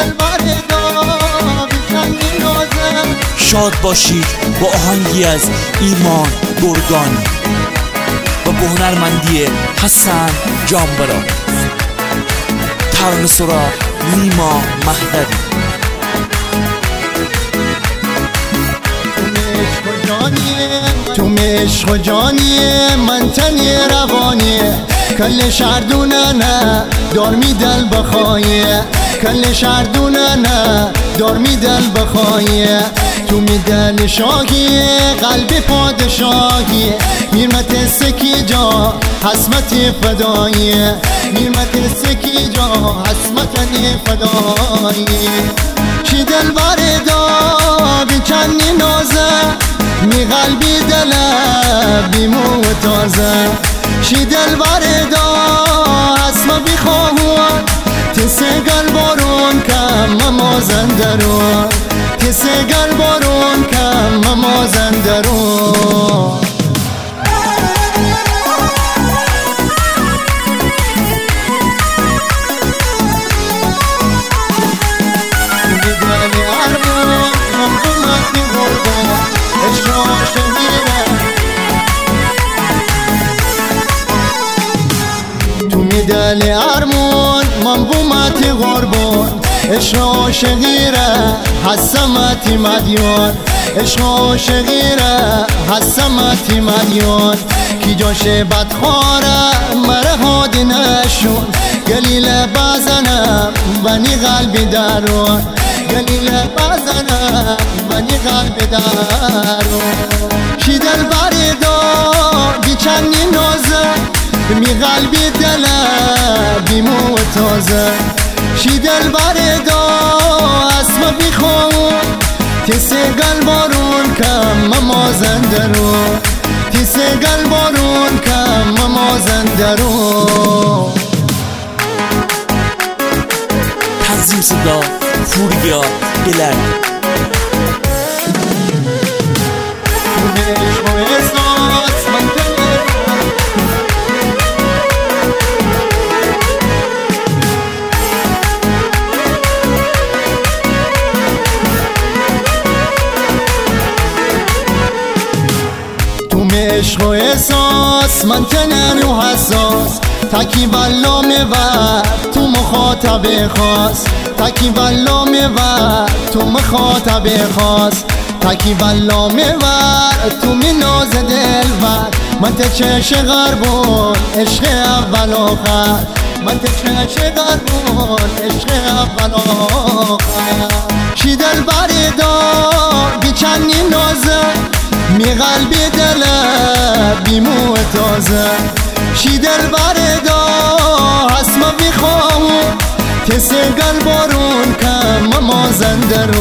شاد باشید با آهنگی از ایمان گرگان و با هنرمندی حسن جانبرا، ترانه‌سرا نیما مهدوی. تو عشق و جانیه من تنی روانیه کل شردونه نه دار می دل بخوایه کل شردونه نه دار می دل بخوایه تو می دل شاهیه قلب پادشاهیه میرمت سکی جا حسمت فداییه میرمت سکی جا حسمت فداییه چی دل بردا بکنی نازه می قلبی دل بیمو تازه شی دل بردا اسما بخواهون تسه گل بارون کم ممازن درون تسه گل بارون کم ممازن درون دل ارمون منظومت غربون عشق عاشقیره حسمت مدیون عشق عاشقیره حسمت مدیون کی جاش بدخواره مره هادی نشون گلیل بزنم بنی قلبی درون گلیل بزنم بنی قلبی درون شی دل بردا بیچنی نازه می قلبی دل بیمو تازه شی دل بردا اسم بخواه تیسه گل بارون کم ممازن درون تیسه گل بارون کم ممازن درون. تنظیم صدا فوریا بلند. عشق و احساس من تنم و حساس تکی بلا میور تو مخاطب خاص تکی بلا میور تو مخاطب خاص تکی بلا میور تو می ناز دلور من ته چش غربون عشق اول آخر من ته چش غربون عشق اول آخر شی دل بردا بیچنی نازه می قلبی دل بیمو تازه شی دل بردا اسما بخواهون تسه گل بارون کم ممازن درون